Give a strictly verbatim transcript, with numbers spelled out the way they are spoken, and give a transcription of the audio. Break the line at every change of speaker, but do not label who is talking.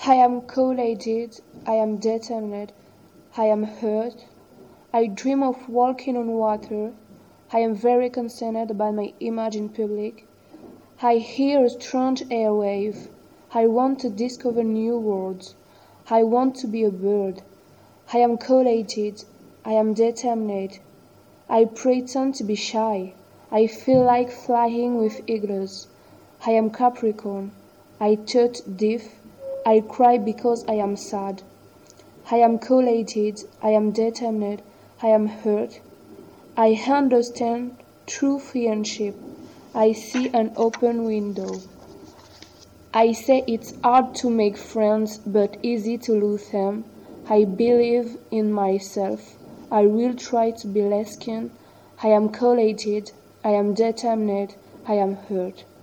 I am cold-hearted, I am determined, I am hurt. I dream of walking on water. I am very concerned about my image in public. I hear a strange airwave. I want to discover new worlds. I want to be a bird. I am cold-hearted, I am determined. I pretend to be shy. I feel like flying with eagles. I am Capricorn. I touch deaf. I cry because I am sad. I am cold-hearted, I am determined, I am hurt. I understand true friendship. I see an open window. I say it's hard to make friends, but easy to lose them. I believe in myself. I will try to be less keen. I am cold-hearted, I am determined, I am hurt.